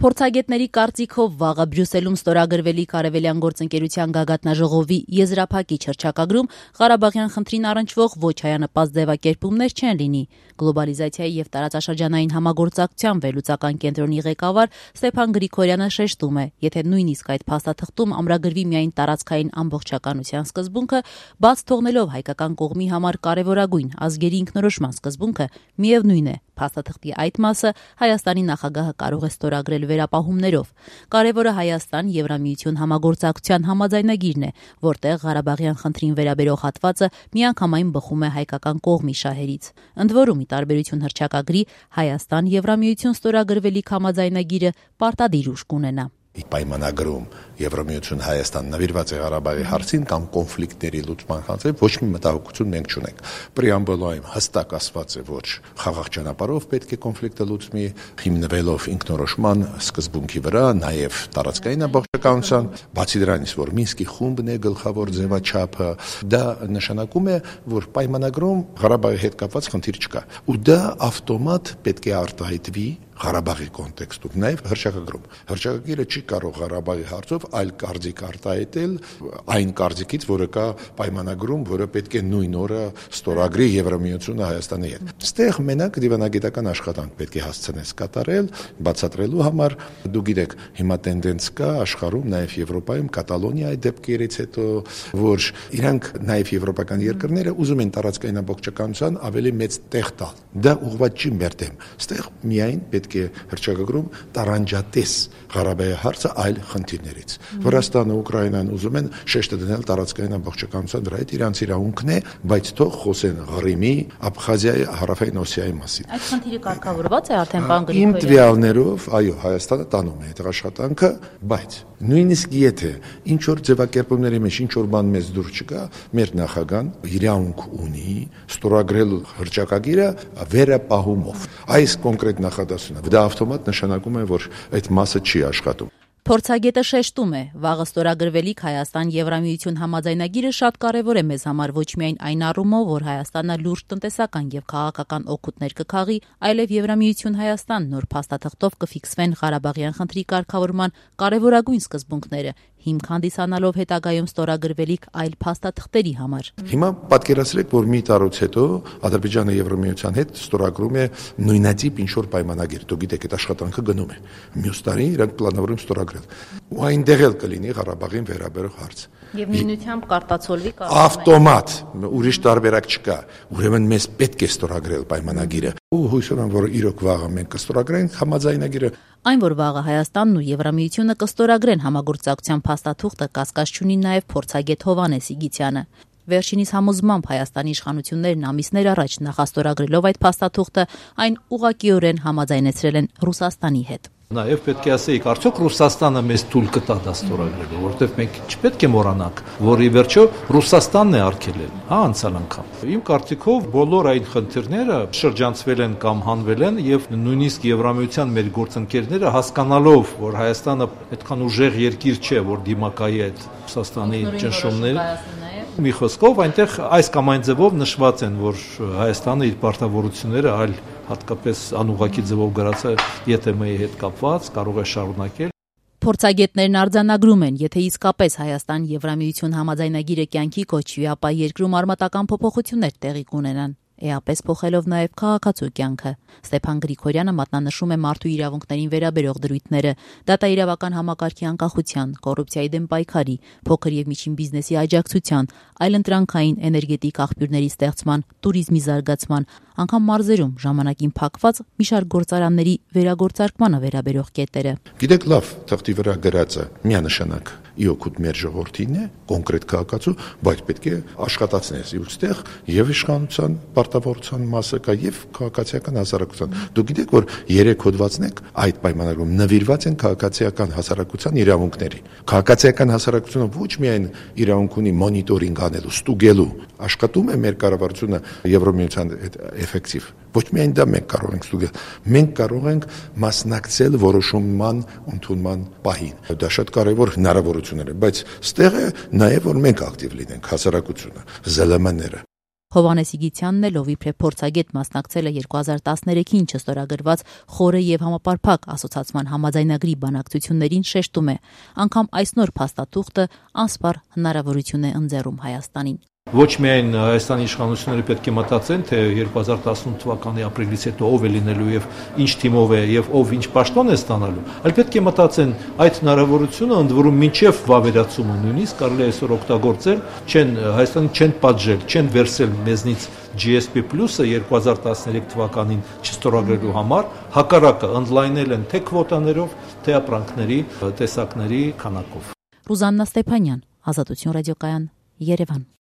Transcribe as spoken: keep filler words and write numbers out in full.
Փորձագետների կարծիքով վաղը Բրյուսելում ստորագրվելիք Արևելյան գործընկերության գագաթնաժողովի եզրափակիչ հռչակագրում Ղարաբաղյան խնդրին առնչվող ոչ հայանպաստ ձևակերպումներ չեն լինի։ Գլոբալիզացիայի և տարածաշրջանային համագործակցության վերլուծական կենտրոնի ղեկավար Ստեփան Գրիգորյանը շեշտում է, եթե նույնիսկ այդ փաստաթղթում ամրագրվի միայն տարածքային ամբողջականության սկզբունքը, բաց թողնելով հայկական կողմի համար կարևորագույն ազգերի ինքնորոշման սկզբունքը, միևնույն է, փաստաթղթի այդ մասը Հայաստանի նախագահը կարող է ստորագրել վերապահումներով։ Կարևորը Հայաստան-Եվրամիություն համագործակցության համաձայնագիրն է, որտեղ Ղարաբաղյան խնդրին վերաբերող հատվածը միանգամայն բխում է հայկական կողմի շահերից։ Ընդ որում, ի տարբերություն հռչակագրի, Հայաստան-Եվրամիություն ստորագրվելիք համաձայնագիրը պարտադիր ուժ կունենա։ Պայմանագրում Եվրամիություն Հայաստան նվիրված է Ղարաբաղի հարցին կամ կոնֆլիկտների լուծման հարցին ոչ մի մտահոգություն մենք չունենք։ Պրեամբուլայում հստակ ասված է, որ խաղաղ ճանապարհով պետք է կոնֆլիկտը լուծվի, հիմնվելով ինքնորոշման սկզբունքի վրա, նաև տարածքային ամբողջականության, բացի դրանից, որ Մինսկի խումբն է գլխավոր ձևաչափը, դա նշանակում է, որ պայմանագրում Ղարաբաղի հետ կապված խնդիր չկա։ Ու դա ավտոմատ պետք է արտահայտվի Ղարաբաղի կոնտեքստում, նաև հռչակագրում։ Հռչակագիրը չի կարող Ղարաբաղի հարցով այլ կարծիք արտահայտել այն կարծիքից, որը կա պայմանագրում, որը պետք է նույն օրը ստորագրի Եվրամիությունը Հայաստանի հետ։ Ստեղ մենակ դիվանագիտական աշխատանք պետք է հասցնես կատարել, բացատրելու համար։ Դու գիտեք, հիմա տենդենս կա աշխարհում, նաև Եվրոպայում, Կատալոնիայի դեպքերից հետո, որ իրանք նաև եվրոպական երկրները ուզում են տարածքային ամբողջականության ավելի մեծ տեղ տալ։ Դա ուղղված չի մեր դեմ։ Ստեղ միայն պետք է հռչակագրում տարանջատես Ղարաբաղի հարցը այլ խնդիրներից։ Վրաստանը, Ուկրաինան ուզում են շեշտը դնել տարածքային ամբողջականության վրա, այդ իրանց իրավունքն է, բայց թող խոսեն Ղրիմի, Աբխազիայի, Հարավային Օսիայի մասին։ Այդ խնդիրը կարգավորված է արդեն բան Իմ տվյալներով, այո, Հայաստանը տանում է այդ աշխատանքը, բայց նույնիսկ եթե ինչ որ ձևակերպումների մեջ ինչ որ բան մեծ դուր չկա, մեր նախագահան իրավունք ունի ստորագրել հռչակագիրը վերապահումով։ Այս կոնկրետ նախադասությունը դա ավտոմատ նշանակում է, որ այդ մասը չի աշխատում։ Փորձագետը շեշտում է, վաղը ստորագրվելիք Հայաստան-Եվրամիություն համաձայնագիրը շատ կարևոր է մեզ համար ոչ միայն այն առումով, որ Հայաստանը լուրջ տնտեսական եւ քաղաքական օգուտներ կքաղի, այլև Եվրամիություն Հայաստան նոր փաստաթղթով կֆիքսվեն Ղարաբաղյան խնդրի կարգավորման կարևորագույն սկզբունքները, հիմք հանդիսանալով հետագայում ստորագրվելիք այլ փաստաթղթերի համար։ Հիմա պատկերացրեք, որ մի տարուց հետո Ադրբեջանը Եվրամիության հետ ստորագրում է նույնատիպ ինչ որ պայմանագիր։ Դու գիտեք, այդ աշխատանքը գնում է։ Մյուս տարի իրանք պլանավորում ստորագրել։ Ու այնտեղ էլ կլինի Ղարաբաղին վերաբերող հարց։ Եվ նույնությամբ կարտացոլվի ավտոմատ, ուրիշ տարբերակ չկա։ Ուրեմն մեզ պետք է ստորագրել պայմանագիրը։ Ու հույսով եմ, որ իրոք վաղը մենք կստորագրենք համաձայնագիրը։ Այն, որ վաղը Հայաստանն ու Եվրամիությունը կստորագրեն համագործակցության փաստաթուղթը, կասկած չունի նաև փորձագետ Հովհաննես Իգիթյանը։ Վերջինիս համոզմամբ Հայաստանի իշխանություններն ամիսներ առաջ նախաստորագրելով այդ փաստաթուղթը, այն ուղղակիորեն համաձայնեցրել են Ռուսաստանի հետ։ Նաև պետք է ասեիք, արդյոք Ռուսաստանը մեզ թույլ կտա դա ստորագրելու, որովհետև մենք չպետք է մոռանանք, որ ի վերջո Ռուսաստանն է արգելել, հա, անցյալ անգամ։ Իմ կարծիքով բոլոր այն խնդիրները շրջանցվել են կամ հանվել են եւ նույնիսկ Եվրամիության մեր գործընկերները հասկանալով, որ Հայաստանը այդքան ուժեղ երկիր չէ, որ դիմակայի այդ Ռուսաստանի ճնշումները մի խոսքով այնտեղ այս կամ այն ձևով նշված են, որ Հայաստանը իր պարտավորությունները այլ հատկապես անուղղակի ձևով գրած է Ե Թ Մ-ի հետ կապված կարող է շարունակել։ Փորձագետներն արձանագրում են, եթե իսկապես Հայաստան-Եվրամիություն համաձայնագիրը կյանքի կոչվի, ապա երկրում արմատական փոփոխություններ տեղի կունենան, էապես փոխելով նաև քաղաքացու կյանքը։ Ստեփան Գրիգորյանը մատնանշում է մարդու իրավունքներին վերաբերող դրույթները, դատաիրավական համակարգի անկախության, կոռուպցիայի դեմ պայքարի, փոքր եւ միջին բիզնեսի աջակցության, այլընտրանքային էներգետիկ աղբյուրների ստեղծման, туриզմի զարգացման, անգամ մարզերում ժամանակին փակված մի շարք գործարանների վերագործարկմանը վերաբերող կետերը։ Գիտեք լավ, թղթի վրա գրածը միանշանակ իօգուտ մեր ժողովրդին է, կոնկրետ քաղաքացու, բայց պետք է աշխատացնես իստեղ եւ իշխանության պարտավորության մասը կա եւ քաղաքացիական հասարակության։ Դու գիտեք, որ երեք հոդվածնեք այդ պայմանագրում նվիրված են քաղաքացիական հասարակության իրավունքների։ Քաղաքացիական հասարակությունը ոչ միայն իրավունք ունի մոնիտորինգ անելու, ստուգելու, աշխատում է մեր կառավարությունը Եվրամիության հետ էֆեկտիվ։ Ոչ միայն դա մենք կարող ենք ստուգել, մենք կարող ենք մասնակցել որոշման ընդունման պահին։ Դա շատ կարևոր հնարավորություններ է, բայց ստեղ է նաև որ մենք ակտիվ լինենք հասարակությունը, Զ Լ Մ-ները։ Հովհաննես Իգիթյանն էլ, ով իբրև փորձագետ մասնակցել է երկու հազար տասներեքին չստորագրված խորը եւ համապարփակ ասոցիացման համաձայնագրի բանակցություններին, շեշտում է, անգամ այս նոր փաստաթուղթը անսպառ հնարավորություն է ընձեռում Հայաստանին։ Ոչ միայն Հայաստանի իշխանությունները պետք է մտածեն, թե երկու հազար տասնութ թվականի ապրիլից հետո ով է լինելու եւ ինչ թիմով է եւ ով ինչ պաշտոն է ստանալու, այլ պետք է մտածեն այդ հնարավորությունը, ընդ որում մինչեւ վավերացումը նույնիսկ կարելի է այսօր օգտագործել, չեն Հայաստանին չեն պատժել, չեն վերցրել մեզնից G S P Plus-ը երկու հազար տասներեք թվականին չստորագրելու համար, հակառակը ընդլայնել են թե քվոտաներով, թե ապրանքների տեսակների քանակով։ Ռուզաննա Ստեփանյան, Ազատություն ռադիոկայան, Երևան։